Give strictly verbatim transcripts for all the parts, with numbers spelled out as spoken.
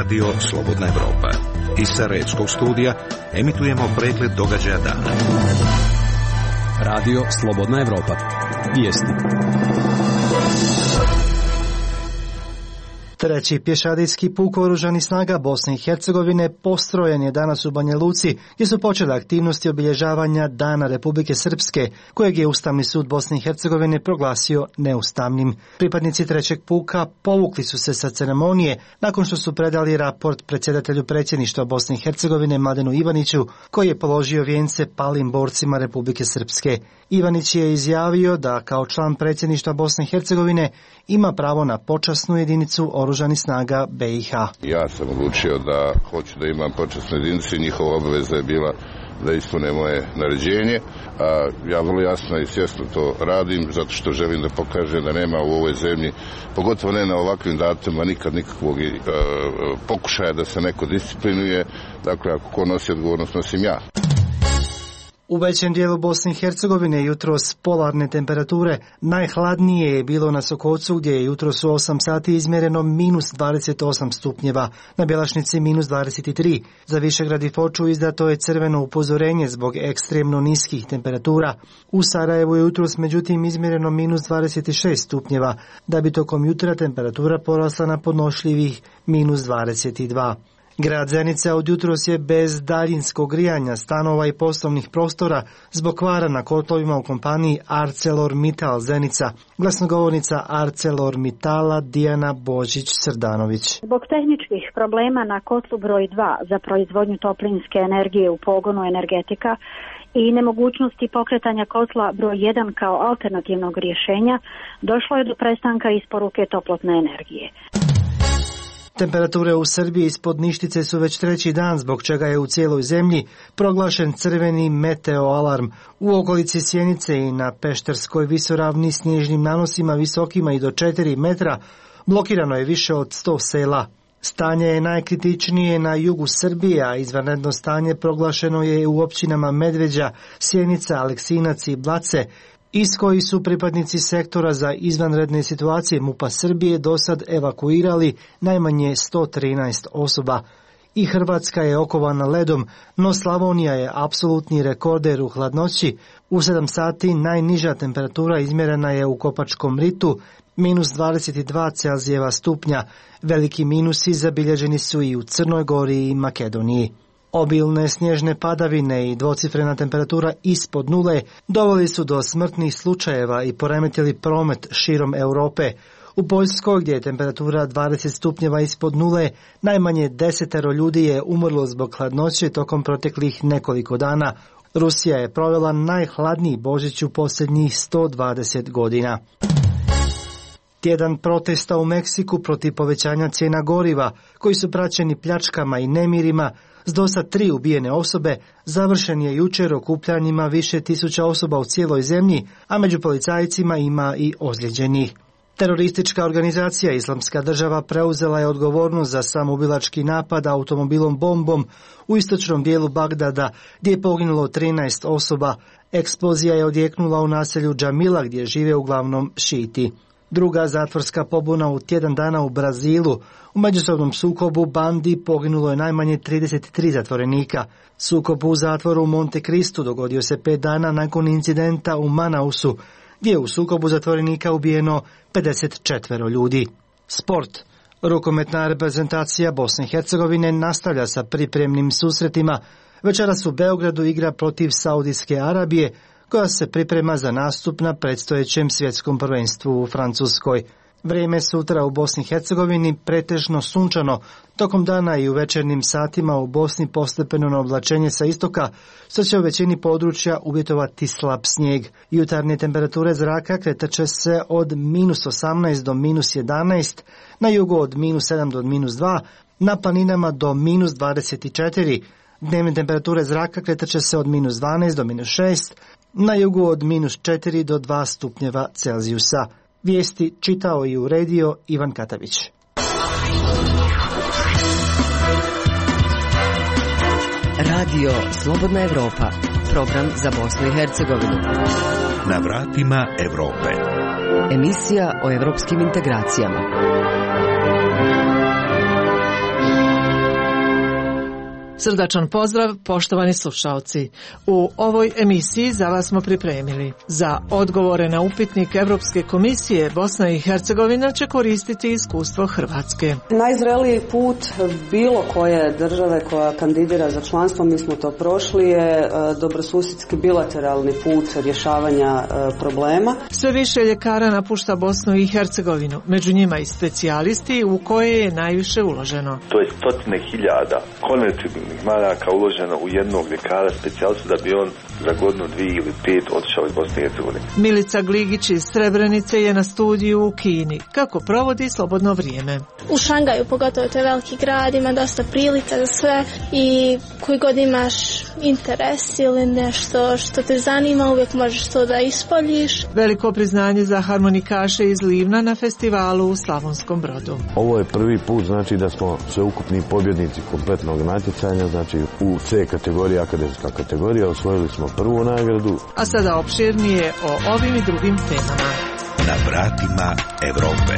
Radio Slobodna Evropa. Iz Sarajevskog studija emitujemo pregled događaja dana. Radio Slobodna Evropa. Vijesti. Treći pješadijski puk Oružanih snaga Bosne i Hercegovine postrojen je danas u Banja Luci, gdje su počele aktivnosti obilježavanja Dana Republike Srpske, kojeg je Ustavni sud Bosne i Hercegovine proglasio neustavnim. Pripadnici trećeg puka povukli su se sa ceremonije nakon što su predali raport predsjedatelju predsjedništva Bosne i Hercegovine Mladenu Ivaniću, koji je položio vijence palim borcima Republike Srpske. Ivanić je izjavio da kao član predsjedništva Bosne i Hercegovine ima pravo na počasnu jedinicu Oružanih snaga be i ha. Ja sam odlučio da hoću da imam počasnu jedinicu i njihova obaveza je bila da ispune moje naređenje. A ja vrlo jasno i svjesno to radim zato što želim da pokažem da nema u ovoj zemlji, pogotovo ne na ovakvim datumima, nikad nikakvog e, pokušaja da se neko disciplinuje. Dakle, ako ko nosi odgovornost, nosim ja. U većem dijelu Bosne i Hercegovine jutros polarne temperature. Najhladnije je bilo na Sokocu, gdje je jutros u osam sati izmjereno minus dvadeset osam stupnjeva, na Bjelašnici minus dvadeset tri. Za Višegrad i Foču izdato je crveno upozorenje zbog ekstremno niskih temperatura. U Sarajevu je jutros međutim izmjereno minus dvadeset šest stupnjeva, da bi tokom jutra temperatura porasla na podnošljivih minus dvadeset dva. Grad Zenica od jutros je bez daljinskog grijanja stanova i poslovnih prostora zbog kvara na kotlovima u kompaniji ArcelorMittal Zenica. Glasnogovornica ArcelorMittala Dijana Božić-Srdanović. Zbog tehničkih problema na kotlu broj dva za proizvodnju toplinske energije u pogonu Energetika i nemogućnosti pokretanja kotla broj jedan kao alternativnog rješenja, došlo je do prestanka isporuke toplotne energije. Temperature u Srbiji ispod ništice su već treći dan, zbog čega je u cijeloj zemlji proglašen crveni meteo alarm. U okolici Sjenice i na Pešterskoj visoravni snježnim nanosima visokima i do četiri metra blokirano je više od sto sela. Stanje je najkritičnije na jugu Srbije, a izvanredno stanje proglašeno je u općinama Medveđa, Sjenica, Aleksinac i Blace, iz koji su pripadnici sektora za izvanredne situacije MUP-a Srbije dosad evakuirali najmanje sto trinaest osoba. I Hrvatska je okovana ledom, no Slavonija je apsolutni rekorder u hladnoći. U sedam sati najniža temperatura izmjerena je u Kopačkom ritu, minus dvadeset dva Celzijeva stupnja. Veliki minusi zabilježeni su i u Crnoj Gori i Makedoniji. Obilne snježne padavine i dvocifrena temperatura ispod nule doveli su do smrtnih slučajeva i poremetili promet širom Europe. U Poljskoj, gdje je temperatura dvadeset stupnjeva ispod nule, najmanje desetero ljudi je umrlo zbog hladnoće tokom proteklih nekoliko dana. Rusija je provela najhladniji Božić u posljednjih sto dvadeset godina. Tjedan protesta u Meksiku protiv povećanja cijena goriva, koji su praćeni pljačkama i nemirima, s dosad tri ubijene osobe, završen je jučer okupljanjima više tisuća osoba u cijeloj zemlji, a među policajcima ima i ozlijeđenih. Teroristička organizacija Islamska država preuzela je odgovornost za samoubilački napad automobilom bombom u istočnom dijelu Bagdada, gdje je poginulo trinaest osoba. Eksplozija je odjeknula u naselju Džamila, gdje žive uglavnom šiti. Druga zatvorska pobuna u tjedan dana u Brazilu. U međusobnom sukobu bandi poginulo je najmanje trideset tri zatvorenika. Sukob u zatvoru u Monte Cristu dogodio se pet dana nakon incidenta u Manausu, gdje je u sukobu zatvorenika ubijeno pedeset četiri ljudi. Sport. Rukometna reprezentacija Bosne i Hercegovine nastavlja sa pripremnim susretima. Večeras u Beogradu igra protiv Saudijske Arabije, koja se priprema za nastup na predstojećem svjetskom prvenstvu u Francuskoj. Vrijeme sutra u Bosni i Hercegovini pretežno sunčano, tokom dana i u večernjim satima u Bosni postepeno oblačenje sa istoka, što će u većini područja uvjetovati slab snijeg. Jutarnje temperature zraka kretat će se od minus osamnaest do minus jedanaest, na jugu od minus sedam do minus dva, na planinama do minus dvadeset četiri. Dnevne temperature zraka kretat će se od minus dvanaest do minus šest, na jugu od minus četiri do dva stupnjeva Celzijusa. Vijesti čitao i uredio Ivan Katavić. Radio Slobodna Evropa, program za Bosnu i Hercegovinu. Na vratima Evrope. Emisija o evropskim integracijama. Srdačan pozdrav, poštovani slušaoci. U ovoj emisiji za vas smo pripremili. Za odgovore na upitnik Evropske komisije Bosna i Hercegovina će koristiti iskustvo Hrvatske. Najzreliji put bilo koje države koja kandidira za članstvo, mi smo to prošli, je dobrosusjedski bilateralni put rješavanja problema. Sve više ljekara napušta Bosnu i Hercegovinu, među njima i specijalisti u koje je najviše uloženo. To je stotine hiljada konvertibilnih maraka uloženo u jednog ljekara specijalistu da bi on za godinu, dvije ili pet otišao iz Bosne i Hercegovine. Milica Gligić iz Srebrenice je na studiju u Kini. Kako provodi slobodno vrijeme? U Šangaju, pogotovo to je veliki grad, ima dosta prilika za sve i koji god imaš interes ili nešto što te zanima, uvijek možeš to da ispoljiš. Veliko priznanje za harmonikaše iz Livna na festivalu u Slavonskom Brodu. Ovo je prvi put, znači da smo sveukupni pobjednici kompletnog natjecanja, znači u C kategoriji, akademska kategorija, osvojili smo prvu nagradu. A sada opširnije o ovim i drugim temama. Na vratima Evrope.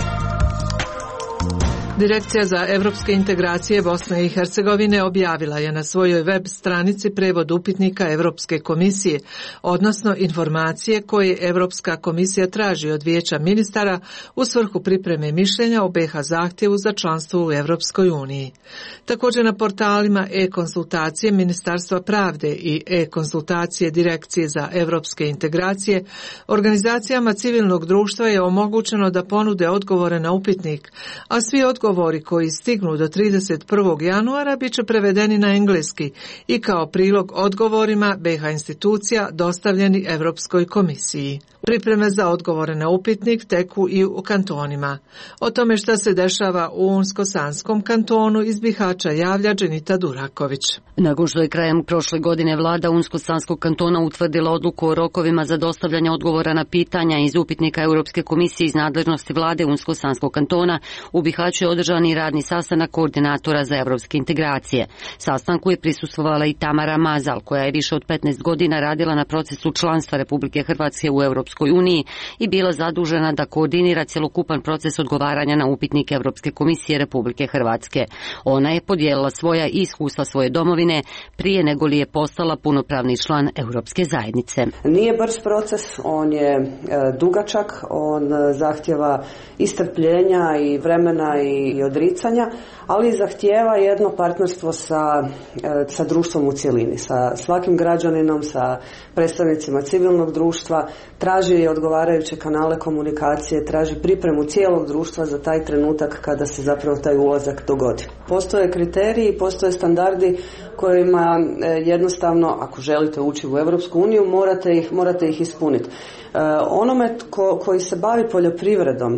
Direkcija za evropske integracije Bosne i Hercegovine objavila je na svojoj web stranici prevod upitnika Evropske komisije, odnosno informacije koje Evropska komisija traži od Vijeća ministara u svrhu pripreme mišljenja o B iH zahtjevu za članstvo u Evropskoj uniji. Također na portalima e-konsultacije Ministarstva pravde i e-konsultacije Direkcije za evropske integracije organizacijama civilnog društva je omogućeno da ponude odgovore na upitnik, a svi odgovori Odgovori koji stignu do trideset prvog januara bit će prevedeni na engleski i kao prilog odgovorima B iH institucija dostavljeni Europskoj komisiji. Pripreme za odgovore na upitnik teku i u kantonima. O tome šta se dešava u Unsko-Sanskom kantonu iz Bihaća javlja Dženita Duraković. Nakon što je krajem prošle godine vlada Unsko-Sanskog kantona utvrdila odluku o rokovima za dostavljanje odgovora na pitanja iz upitnika Europske komisije iz nadležnosti vlade Unsko-Sanskog kantona, u Bihaću je održan i radni sastanak koordinatora za evropske integracije. Sastanku je prisustvovala i Tamara Mazal, koja je više od petnaest godina radila na procesu članstva Republike Hrvatske u Europskoj uniji i bila zadužena da koordinira cjelokupan proces odgovaranja na upitnik Europske komisije Republike Hrvatske. Ona je podijelila svoja iskustva svoje domovine prije nego li je postala punopravni član Europske zajednice. Nije brz proces, on je e, dugačak, on zahtjeva i strpljenja i vremena i, i odricanja, ali zahtijeva jedno partnerstvo sa, e, sa društvom u cjelini, sa svakim građaninom, sa predstavnicima civilnog društva, traži odgovarajuće kanale komunikacije, traži pripremu cijelog društva za taj trenutak kada se zapravo taj ulazak dogodi. Postoje kriteriji, postoje standardi kojima jednostavno, ako želite ući u Europsku uniju, morate ih, morate ih ispuniti. Onome tko, koji se bavi poljoprivredom,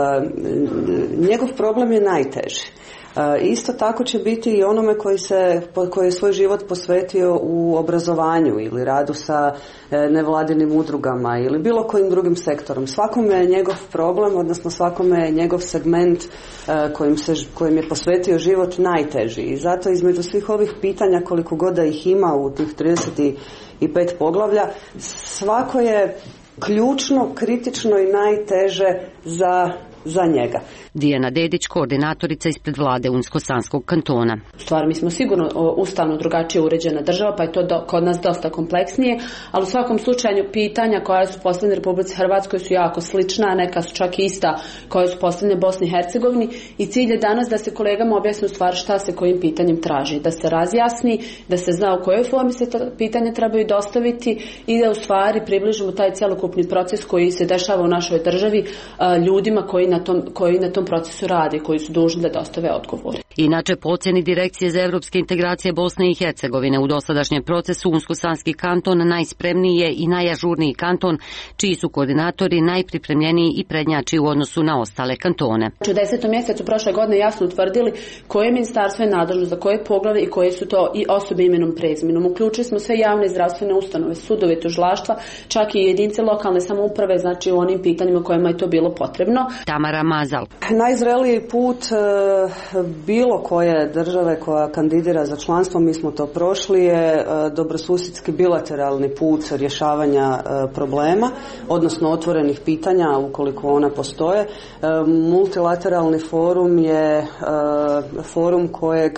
njegov problem je najteži. Isto tako će biti i onome koji, se, koji je svoj život posvetio u obrazovanju ili radu sa nevladinim udrugama ili bilo kojim drugim sektorom. Svakome je njegov problem, odnosno svakome je njegov segment kojim, se, kojim je posvetio život najteži. I zato između svih ovih pitanja, koliko god da ih ima u tih trideset pet poglavlja, svako je ključno, kritično i najteže za za njega. Dijana Dedić, koordinatorica ispred vlade Unsko-Sanskog kantona. Stvar, mi smo sigurno ustavno drugačije uređena država, pa je to do, kod nas dosta kompleksnije, ali u svakom slučaju pitanja koja su postavljene Republici Hrvatskoj su jako slična, a neka su čak ista koja su postavljene Bosni i Hercegovini, i cilj je danas da se kolegama objasni u stvari šta se kojim pitanjem traži, da se razjasni, da se zna u kojoj formi se ta pitanja trebaju dostaviti i da u stvari približimo taj cjelokupni proces koji se dešava u našoj državi ljudima koji na tom, koji na tom procesu rade, koji su dužni da dostave odgovore. Inače, po ocjeni Direkcije za evropske integracije Bosne i Hercegovine, u dosadašnjem procesu Unsko-Sanski kanton najspremniji je i najažurniji kanton, čiji su koordinatori najpripremljeniji i prednjači u odnosu na ostale kantone. U desetom mjesecu prošle godine jasno utvrdili koje ministarstvo je nadležno za koje poglave i koje su to i osobe imenom prezimenom. Uključili smo sve javne zdravstvene ustanove, sudove, tužilaštva, čak i jedinice lokalne samouprave, znači u onim pitanjima kojima je to bilo potrebno. Tamara Mazal. Najzreliji put e, bilo koje države koja kandidira za članstvo, mi smo to prošli, je e, dobrosusjedski bilateralni put rješavanja e, problema, odnosno otvorenih pitanja ukoliko ona postoje. E, multilateralni forum je e, forum kojeg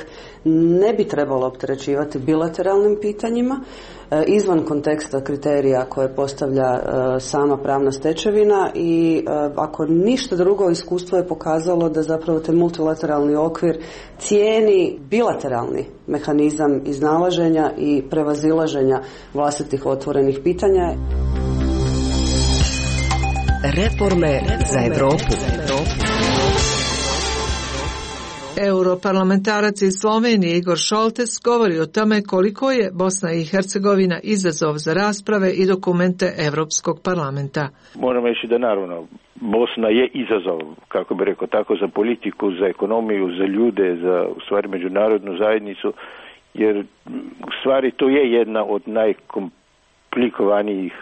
ne bi trebalo opterećivati bilateralnim pitanjima izvan konteksta kriterija koje postavlja sama pravna stečevina i ako ništa drugo, iskustvo je pokazalo da zapravo taj multilateralni okvir cijeni bilateralni mehanizam iznalaženja i prevazilaženja vlastitih otvorenih pitanja. Reforme za Evropu. Europarlamentarac iz Slovenije Igor Šoltes govori o tome koliko je Bosna i Hercegovina izazov za rasprave i dokumente Europskog parlamenta. Moram reći da naravno Bosna je izazov, kako bi rekao tako, za politiku, za ekonomiju, za ljude, za u stvari međunarodnu zajednicu, jer u stvari to je jedna od najkomplikovanijih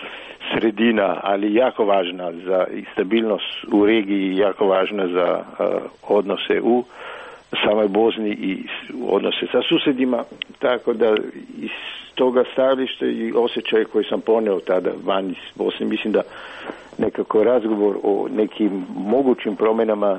sredina, ali jako važna za stabilnost u regiji, jako važna za uh, odnose u samoj Bosni i odnose sa susjedima, tako da iz toga stajališta i osjećaje koje sam poneo tada van iz Bosne, mislim da nekako razgovor o nekim mogućim promjenama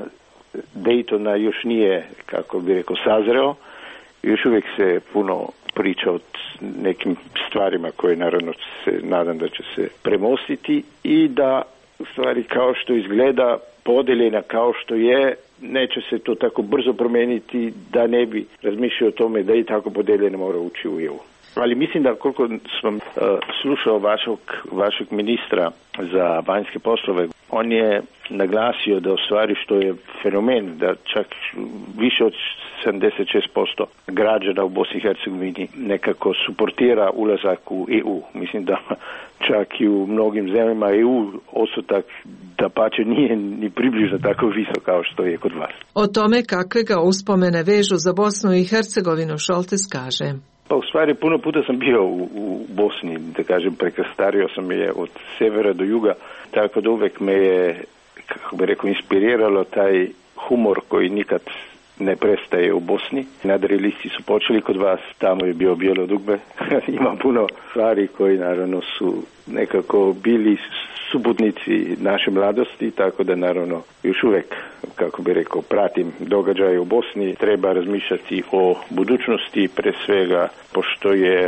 Daytona još nije, kako bi rekao, sazreo. Još uvijek se puno priča o nekim stvarima koje naravno se nadam da će se premostiti i da u stvari kao što izgleda podeljena kao što je, neće se to tako brzo promijeniti da ne bi razmišljao o tome da i tako podeljena mora ući u E U. Ali mislim da koliko sam uh, slušao vašeg, vašeg ministra za vanjske poslove, on je naglasio da u stvari što je fenomen da čak više od sedamdeset šest posto građana u Bosni i Hercegovini nekako suportira ulazak u E U. Mislim da čak i u mnogim zemljama E U odstotak da pače nije ni približno tako visok kao što je kod vas. O tome kakve ga uspomene vežu za Bosnu i Hercegovinu Šoltes kaže. Pa u stvari puno puta sam bio u, u Bosni, da kažem, prekrstario sam je od severa do juga, tako da uvek me je, kako bi rekao, inspiriralo taj humor koji nikad ne prestaje u Bosni. Nadrealisti su počeli kod vas, tamo je bio Bijelo dugme. Ima puno stvari koji naravno su nekako bili suputnici naše mladosti, tako da naravno još uvijek, kako bi rekao, pratim događaje u Bosni. Treba razmišljati o budućnosti, pre svega, pošto je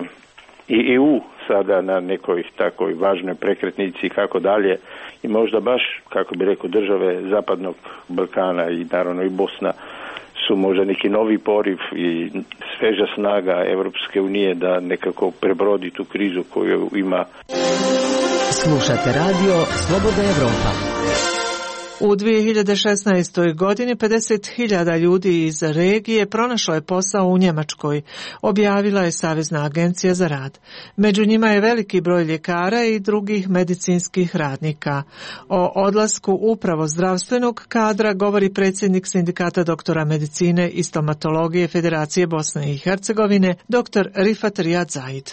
i E U sada na nekoj takoj važnoj prekretnici kako dalje i možda baš, kako bi rekao, države Zapadnog Balkana i naravno i Bosna su možda neki novi poriv i sveža snaga Evropske unije da nekako prebrodi tu krizu koju ima. Slušate radio Slobodna Evropa. U dvije hiljade šesnaestoj. godini pedeset hiljada ljudi iz regije pronašlo je posao u Njemačkoj, objavila je Savezna agencija za rad. Među njima je veliki broj ljekara i drugih medicinskih radnika. O odlasku upravo zdravstvenog kadra govori predsjednik Sindikata doktora medicine i stomatologije Federacije Bosne i Hercegovine, doktor Rifat Rijad Zaid.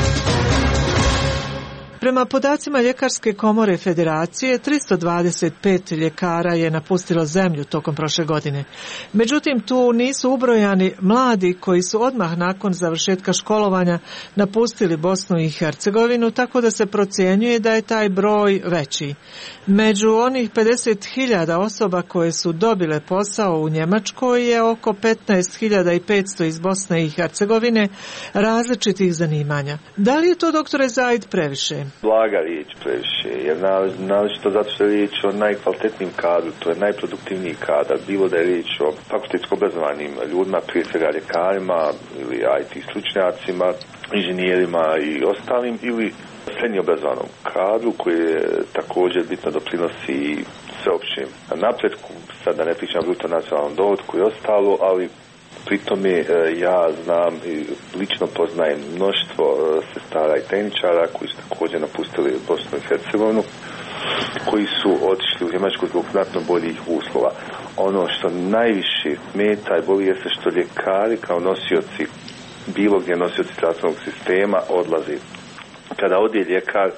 Prema podacima Ljekarske komore Federacije, tristo dvadeset pet ljekara je napustilo zemlju tokom prošle godine. Međutim, tu nisu ubrojani mladi koji su odmah nakon završetka školovanja napustili Bosnu i Hercegovinu, tako da se procjenjuje da je taj broj veći. Među onih pedeset hiljada osoba koje su dobile posao u Njemačkoj je oko petnaest hiljada petsto iz Bosne i Hercegovine različitih zanimanja. Da li je to, doktore Zaid, previše? Blaga riječ previše, jer naročito zato što je riječ o najkvalitetnijim kadru, to je najproduktivniji kadar, bilo da je riječ o fakultetsko obrazovanim ljudima, prije svega ljekarima ili I T stručnjacima, inženjerima i ostalim, ili srednje obrazovanom kadru koji je također bitno doprinosi sveopćem napretku, sad da ne pričam bruto nacionalnom dohotku i ostalo, ali pritome ja znam i lično poznajem mnoštvo sestara i tehničara koji su također napustili Bosnu i Hercegovinu, koji su otišli u Njemačku zbog znatno boljih uslova. Ono što najviše smeta i boli jeste što ljekari kao nosioci, bilo gdje nosioci zdravstvenog sistema odlazi. Kada ode ljekar,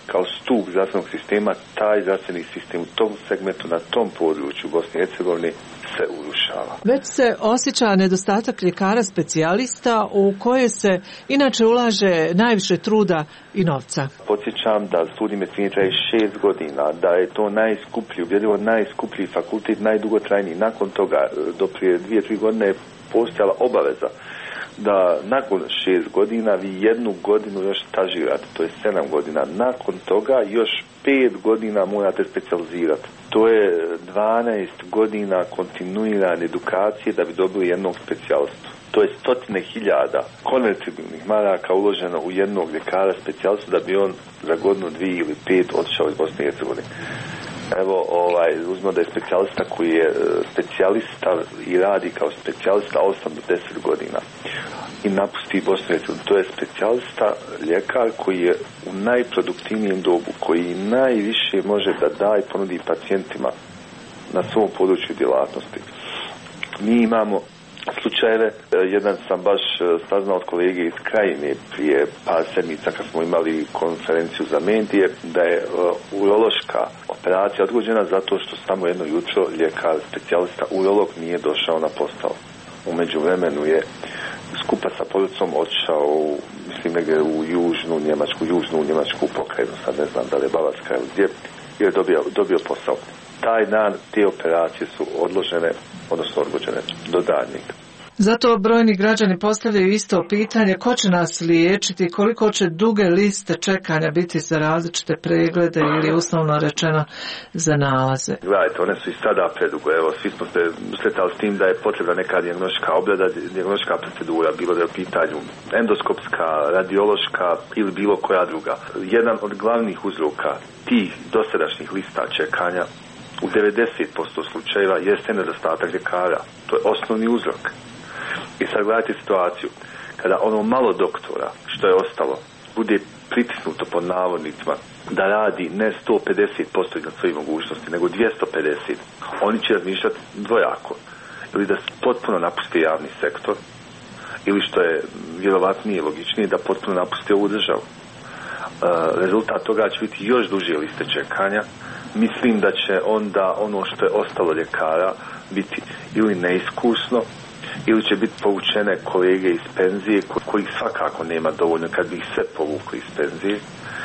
kao stup zdravstvenog sistema, taj zdravstveni sistem u tom segmentu, na tom području Bosne i Hercegovine se urušava. Već se osjeća nedostatak ljekara specijalista u koje se inače ulaže najviše truda i novca. Podsjećam da studij medicine traje šest godina, da je to najskuplji, ubjedljivo najskuplji fakultet, najdugotrajniji. Nakon toga, do prije dvije, tri godine je postojala obaveza da nakon šest godina vi jednu godinu još stažirate, to je sedam godina. Nakon toga još pet godina morate specijalizirati. To je dvanaest godina kontinuirane edukacije da bi dobili jednog specijalistu. To je stotine hiljada konvertibilnih maraka uloženo u jednog ljekara specijalistu da bi on za godinu, dvije ili pet otišao iz Bosne i Hercegovine. Evo, ovaj, uzmemo da je specijalista koji je specijalista i radi kao specijalista osam do deset godina i napusti Bosnu i Hercegovinu. To je specijalista, ljekar koji je u najproduktivnijem dobu, koji najviše može da da i ponudi pacijentima na svom području djelatnosti. Mi imamo slučajeve, jedan sam baš saznao od kolege iz Krajine prije par sedmica kad smo imali konferenciju za medije, da je urološka operacija odgođena zato što samo jedno jutro ljekar, specijalista urolog nije došao na posao. U međuvremenu je skupa sa policom otišao, mislim negdje u južnu Njemačku, južnu Njemačku pokrajinu, sad ne znam da li je Bavarska ili gdje, je dobio, dobio posao. Taj dan te operacije su odložene, odnosno odgođene do daljnjeg. Zato brojni građani postavljaju isto pitanje ko će nas liječiti, koliko će duge liste čekanja biti za različite preglede ili uslovno rečeno za nalaze. Gledajte, one su i sada predugo. Evo, svi smo se sretali s tim da je potrebna neka dijagnostička obrada, dijagnostička procedura, bilo da je u pitanju endoskopska, radiološka ili bilo koja druga. Jedan od glavnih uzroka tih dosadašnjih lista čekanja u devedeset posto slučajeva jeste nedostatak ljekara. To je osnovni uzrok. I sad gledajte situaciju, kada ono malo doktora što je ostalo bude pritisnuto pod navodnicima da radi ne sto pedeset posto iznad svojih mogućnosti, nego dvjesto pedeset, oni će razmišljati dvojako. Ili da potpuno napuste javni sektor, ili što je vjerovatnije i logičnije, da potpuno napuste ovu državu. E, rezultat toga će biti još duže liste čekanja. Mislim da će onda ono što je ostalo ljekara biti ili neiskusno, ili će biti povučene kolege iz penzije kojih svakako nema dovoljno kad bi ih sve povukli iz penzije,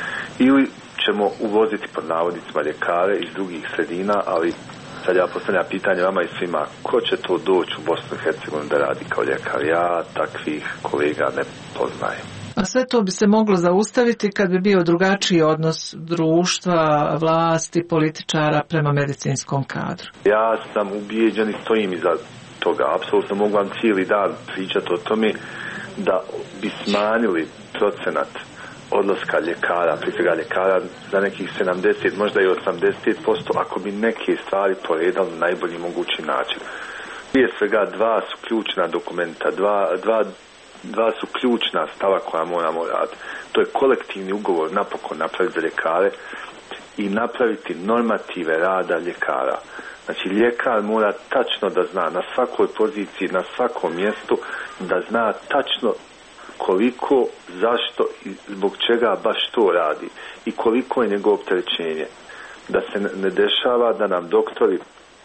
ili ćemo uvoziti pod navodnicima ljekare iz drugih sredina, ali sad ja postavljam pitanje vama i svima, ko će to doći u Bosnu i Hercegovinu da radi kao ljekar? Ja takvih kolega ne poznajem. A sve to bi se moglo zaustaviti kad bi bio drugačiji odnos društva, vlasti, političara prema medicinskom kadru. Ja sam ubijeđen i stojim iza toga. Apsolutno mogu vam cijeli dan pričati o tome da bi smanjili procenat odlaska ljekara, prije svega ljekara za nekih sedamdeset, možda i osamdeset posto ako bi neke stvari poredali na najbolji mogući način. Prije svega dva su ključna dokumenta, dva, dva, dva su ključna stava koja moramo raditi. To je kolektivni ugovor napokon napraviti za ljekare i napraviti normative rada ljekara. Znači, ljekar mora tačno da zna na svakoj poziciji, na svakom mjestu, da zna tačno koliko, zašto i zbog čega baš to radi i koliko je njegovo opterećenje. Da se ne dešava da nam doktori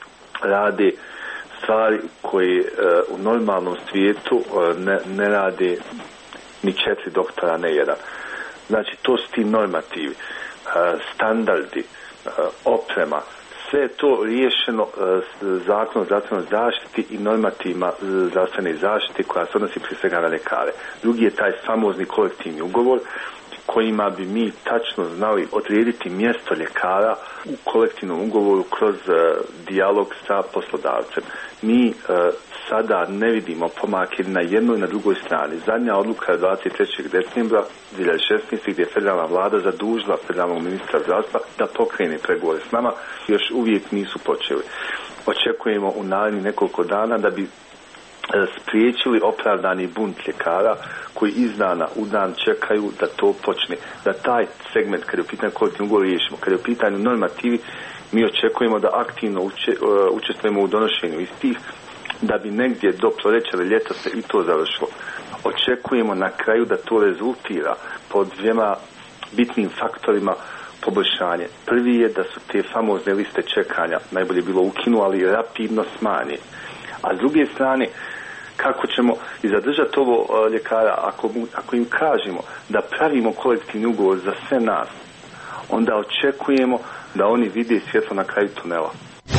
rade stvari koje e, u normalnom svijetu e, ne, ne rade ni četiri doktora, ne jedan. Znači, to su ti normativi, e, standardi, e, oprema, sve je to riješeno e, zakonom o zdravstvenoj zaštiti i normativima zdravstvene zaštite koja se odnosi prije svega na ljekare. Drugi je taj famozni kolektivni ugovor kojima bi mi tačno znali odrediti mjesto ljekara u kolektivnom ugovoru kroz e, dijalog sa poslodavcem. Mi e, sada ne vidimo pomake na jednoj i na drugoj strani. Zadnja odluka je dvadeset trećeg decembra dvije hiljade šesnaeste. gdje je federalna vlada zadužila federalnog ministra zdravstva da pokrene pregovore s nama. Još uvijek nisu počeli. Očekujemo u narednih nekoliko dana da bi spriječili opravdani bunt ljekara koji iz dana u dan čekaju da to počne. Da taj segment, kada je u pitanju kolektivnog ugovora riješimo, kada je u pitanju normativi, mi očekujemo da aktivno uče, učestvujemo u donošenju istih, da bi negdje do proljeća ili ljeta se i to završilo. Očekujemo na kraju da to rezultira pod dvijema bitnim faktorima poboljšanje. Prvi je da su te famozne liste čekanja, najbolje bilo ukinu, ali rapidno smanje. A s druge strane, kako ćemo i zadržati ovo ljekara, ako, ako im kažemo da pravimo kolektivni ugovor za sve nas, onda očekujemo da oni vide svjetlo na kraju tunela.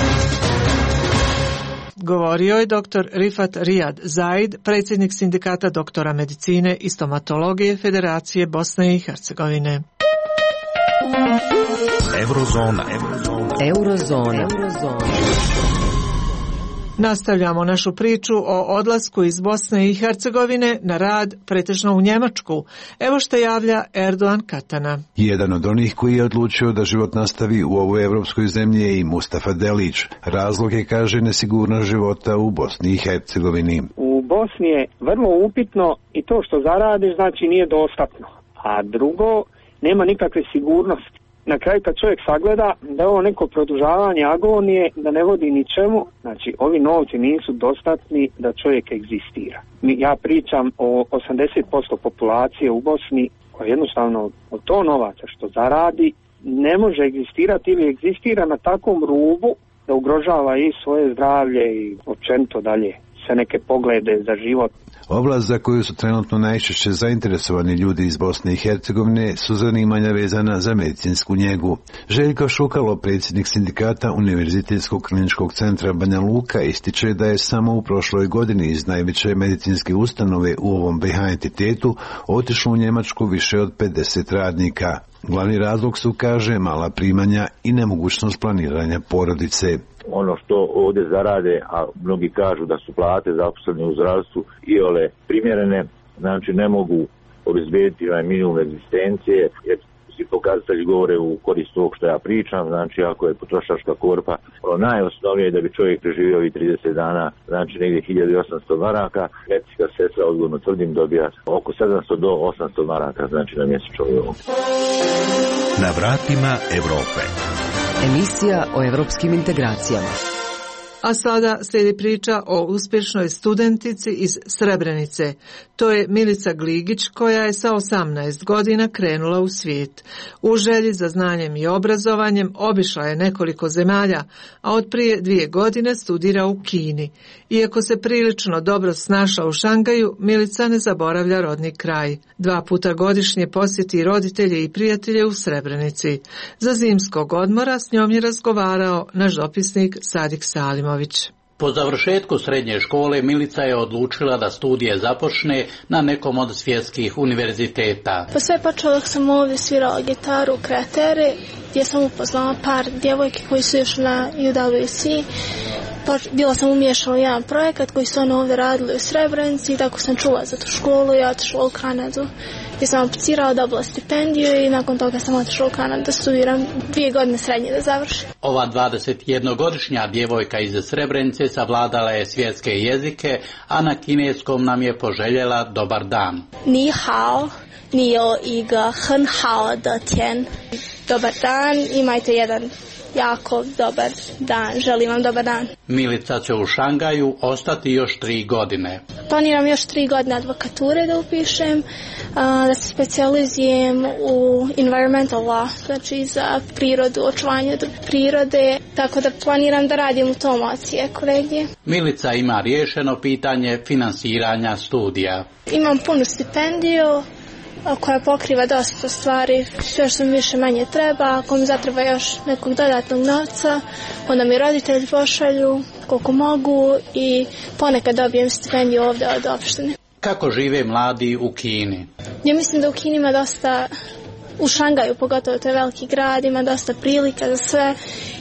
Govorio je doktor Rifat Rijad Zaid, predsjednik sindikata doktora medicine i stomatologije Federacije Bosne i Hercegovine. Eurozona. Eurozona. Eurozona. Eurozona. Nastavljamo našu priču o odlasku iz Bosne i Hercegovine na rad pretežno u Njemačku. Evo što javlja Erdogan Katana. Jedan od onih koji je odlučio da život nastavi u ovoj evropskoj zemlji je i Mustafa Delić. Razlog je, kaže, nesigurnost života u Bosni i Hercegovini. U Bosni je vrlo upitno i to što zaradiš, znači nije dostatno. A drugo, nema nikakve sigurnosti. Na kraju kad čovjek sagleda da je ovo neko produžavanje agonije, da ne vodi ničemu, znači ovi novci nisu dostatni da čovjek egzistira. Ja pričam o osamdeset posto populacije u Bosni koja jednostavno od to novaca što zaradi ne može egzistirati ili egzistira na takvom rubu da ugrožava i svoje zdravlje i općenito dalje sve neke poglede za život. Oblast za koju su trenutno najčešće zainteresovani ljudi iz Bosne i Hercegovine su zanimanja vezana za medicinsku njegu. Željko Šukalo, predsjednik sindikata Univerzitetskog kliničkog centra Banja Luka, ističe da je samo u prošloj godini iz najveće medicinske ustanove u ovom B H entitetu otišlo u Njemačku više od pedeset radnika. Glavni razlog su, kaže, mala primanja i nemogućnost planiranja porodice. Ono što ovdje zarade, a mnogi kažu da su plate zaposleni u zdravstvu i ole primjerene, znači ne mogu obezbediti ovaj minimum egzistencije, jer svi pokazatelji govore u korist ovog što ja pričam, znači ako je potrošačka korpa, ono najosnovnije da bi čovjek preživio ovih trideset dana, znači negdje hiljadu osamsto maraka, medicinska sestra, odgovorno tvrdim, dobija oko sedamsto do osamsto maraka, znači na mjesečno nivou. Na vratima Evrope. Emisija o evropskim integracijama. A sada slijedi priča o uspješnoj studentici iz Srebrenice. To je Milica Gligić koja je sa osamnaest godina krenula u svijet. U želji za znanjem i obrazovanjem obišla je nekoliko zemalja, a od prije dvije godine studira u Kini. Iako se prilično dobro snašla u Šangaju, Milica ne zaboravlja rodni kraj. Dva puta godišnje posjeti roditelje i prijatelje u Srebrenici. Za zimskog odmora s njom je razgovarao naš dopisnik Sadik Salim. Po završetku srednje škole Milica je odlučila da studije započne na nekom od svjetskih univerziteta. Pa sve počelo dok sam ovdje svirala gitaru u Kretere, gdje sam upoznala par djevojke koji su još na U W C. Bila sam umiješala u jedan projekat koji su oni ovdje radili u Srebrenici i tako sam čula za tu školu i otišla u Kanadu. Gdje sam aplicirala, dobila stipendiju i nakon toga sam otišla u Kanadu da studiram dvije godine srednje da završim. Ova dvadesetjednogodišnja djevojka iz Srebrenice savladala je svjetske jezike, a na kineskom nam je poželjela dobar dan. Ni hao, ni yo iga hen hao de tian. Dobar dan, imajte jedan jako dobar dan. Želim vam dobar dan. Milica će u Šangaju ostati još tri godine. Planiram još tri godine advokature da upišem, da se specijalizujem u environmental law, znači za prirodu, očuvanje prirode, tako da planiram da radim u tom odsjeku regije. Milica ima riješeno pitanje finansiranja studija. Imam punu stipendiju koja pokriva dosta stvari, sve što mi više manje treba. Ako mi zatreba još nekog dodatnog novca, onda mi roditelji pošalju koliko mogu i ponekad dobijem stipendiju ovdje od opštine. Kako žive mladi u Kini? Ja mislim da u Kini ima dosta, u Šangaju pogotovo, to je veliki grad, ima dosta prilika za sve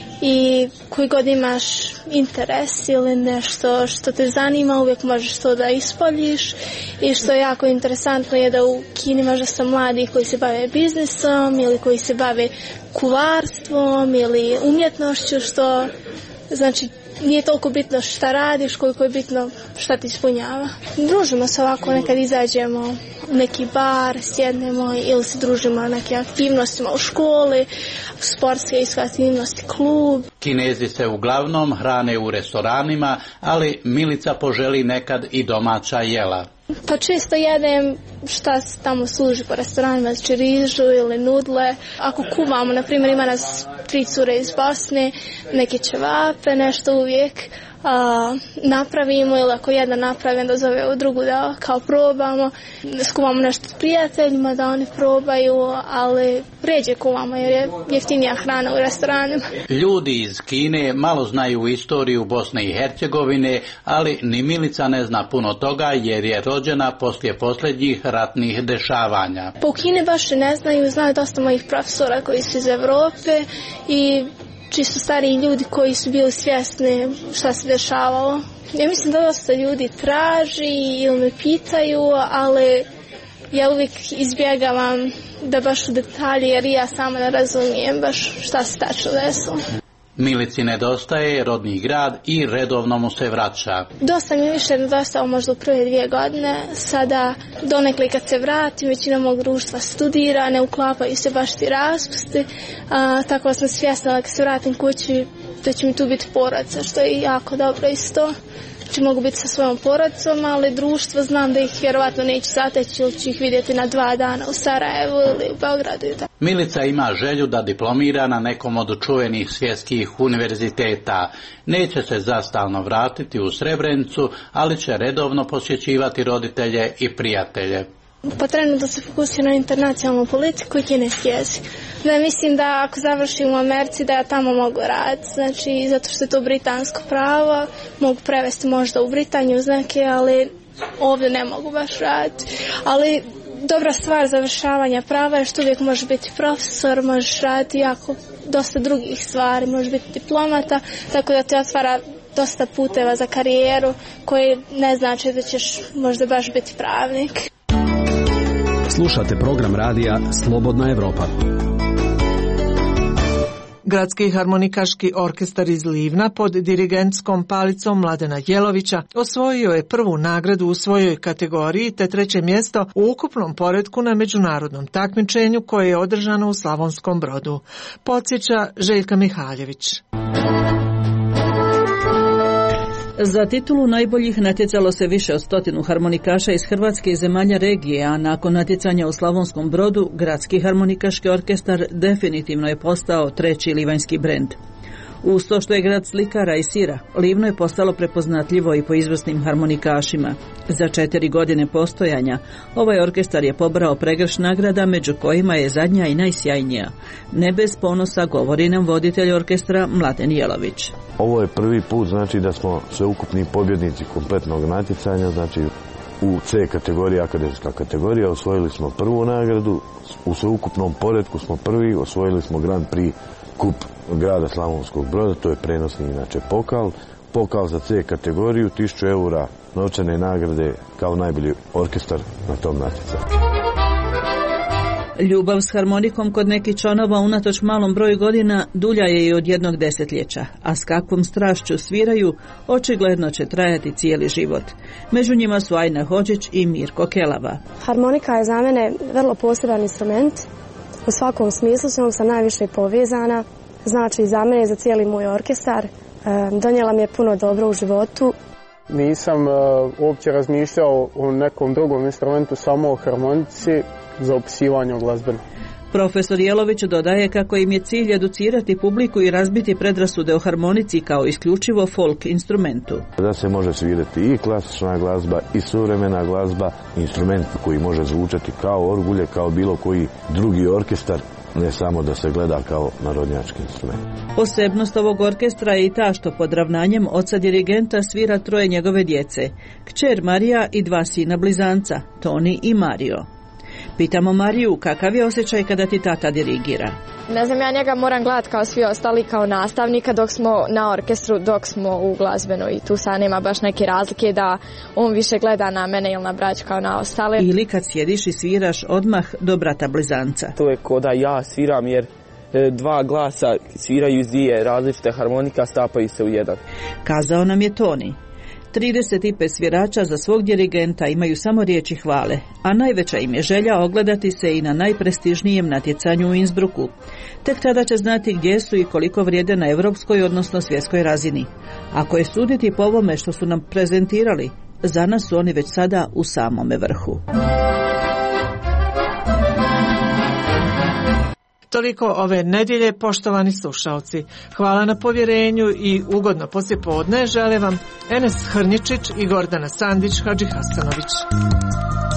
i koji god imaš interes ili nešto što te zanima, uvijek možeš to da ispoljiš. I što je jako interesantno je da u Kini možda su mladi koji se bave biznisom ili koji se bave kuvarstvom ili umjetnošću, što znači nije toliko bitno šta radiš koliko je bitno šta ti ispunjava. Družimo se ovako, nekad izađemo u neki bar, sjednemo ili se družimo na neke aktivnostima u školi, sportske isto aktivnosti, klub. Kinezi se uglavnom hrane u restoranima, ali Milica poželi nekad i domaća jela. Pa često jedem šta se tamo služi po restoranima, znači rižu ili nudle. Ako kuvamo, na primjer ima nas tri cure iz Bosne, neke ćevape, nešto uvijek a, napravimo, ili ako jedna napravi, onda zove u drugu da kao probamo. Skuvamo nešto s prijateljima da oni probaju, ali ređe kuvamo jer je jeftinija hrana u restoranima. Ljudi iz Kine malo znaju istoriju Bosne i Hercegovine, ali ni Milica ne zna puno toga jer je rođena poslije posljednjih ratnih dešavanja. Po Kine baš ne znaju, znaju dosta mojih profesora koji su iz Evrope i čisto stariji ljudi koji su bili svjesni šta se dešavalo. Ja mislim da dosta ljudi traži ili me pitaju, ali ja uvijek izbjegavam da baš u detalje jer ja sama ne razumijem baš šta se tačno desilo. Milici nedostaje rodni grad i redovno mu se vraća. Dosta mi više nedostao možda u prve dvije godine. Sada donekle kad se vratim, većina mog društva studira, ne uklapaju se baš ti raspusti. A, tako sam svjesna kad se vratim kući da će mi tu biti porodica, što je jako dobro isto. Znači mogu biti sa svojom porodicom, ali društvo znam da ih vjerovatno neće zateći ili ću ih vidjeti na dva dana u Sarajevu ili u Beogradu. Milica ima želju da diplomira na nekom od čuvenih svjetskih univerziteta. Neće se zastalno vratiti u Srebrenicu, ali će redovno posjećivati roditelje i prijatelje. Pa trenutno se fokusira na internacionalnu politiku i kineski jezik. Ne mislim da ako završim u Americi da ja tamo mogu raditi, znači zato što je to britansko pravo, mogu prevesti možda u Britaniju uz neke, ali ovdje ne mogu baš raditi. Ali dobra stvar završavanja prava je što uvijek možeš biti profesor, možeš raditi jako dosta drugih stvari, možeš biti diplomata, tako da ti otvara dosta puteva za karijeru koji ne znači da ćeš možda baš biti pravnik. Slušate program radija Slobodna Evropa. Gradski harmonikaški orkestar iz Livna pod dirigentskom palicom Mladena Jelovića osvojio je prvu nagradu u svojoj kategoriji te treće mjesto u ukupnom poretku na međunarodnom takmičenju koje je održano u Slavonskom Brodu. Podsjeća Željka Mihaljević. Za titulu najboljih natjecalo se više od stotinu harmonikaša iz Hrvatske i zemalja regije, a nakon natjecanja u Slavonskom Brodu, Gradski harmonikaški orkestar definitivno je postao treći livanjski brend. Uz to što je grad slikara i sira, Livno je postalo prepoznatljivo i po izvrsnim harmonikašima. Za četiri godine postojanja, ovaj orkestar je pobrao pregrš nagrada, među kojima je zadnja i najsjajnija. Ne bez ponosa govori nam voditelj orkestra Mladen Jelović. Ovo je prvi put, znači da smo sveukupni pobjednici kompletnog natjecanja, znači u C kategoriji, akademska kategorija, osvojili smo prvu nagradu, u sveukupnom poretku smo prvi, osvojili smo Grand Prix kup grada Slavonskog Broda, to je prenosni inače pokal, pokal za C kategoriju, tisuću eura novčane nagrade kao najbolji orkestar na tom natjecanju. Ljubav s harmonikom kod nekih članova unatoč malom broju godina dulja je i od jednog desetljeća, a s kakvom strašću sviraju očigledno će trajati cijeli život. Među njima su Ajna Hodžić i Mirko Kelava. Harmonika je za mene vrlo poseban instrument. U svakom smislu s njom sam najviše povezana. Znači za mene i za cijeli moj orkestar. E, donijela mi je puno dobro u životu. Nisam uh, uopće razmišljao o nekom drugom instrumentu, samo o harmonici za opisivanje glazbeno. Profesor Jelović dodaje kako im je cilj educirati publiku i razbiti predrasude o harmonici kao isključivo folk instrumentu. Da se može svirati i klasična glazba i suvremena glazba, instrument koji može zvučati kao orgulje, kao bilo koji drugi orkestar, ne samo da se gleda kao narodnjački instrument. Posebnost ovog orkestra je i ta što pod ravnanjem oca dirigenta svira troje njegove djece, kćer Marija i dva sina blizanca, Toni i Mario. Pitamo Mariju kakav je osjećaj kada ti tata dirigira. Ne znam, ja njega moram gledati kao svi ostali, kao nastavnika dok smo na orkestru, dok smo u glazbenoj i tu sad nema baš neke razlike da on više gleda na mene ili na braću kao na ostale. Ili kad sjediš i sviraš odmah do brata blizanca. To je ko da ja sviram jer dva glasa sviraju iz dvije različite harmonika, stapaju se u jedan. Kazao nam je Toni. trideset pet svirača za svog dirigenta imaju samo riječi hvale, a najveća im je želja ogledati se i na najprestižnijem natjecanju u Innsbrucku. Tek tada će znati gdje su i koliko vrijede na europskoj, odnosno svjetskoj razini. Ako je suditi po ovome što su nam prezentirali, za nas su oni već sada u samome vrhu. Toliko ove nedjelje, poštovani slušalci. Hvala na povjerenju i ugodno poslijepodne žele vam Enes Hrničić i Gordana Sandić Hadžihasanović.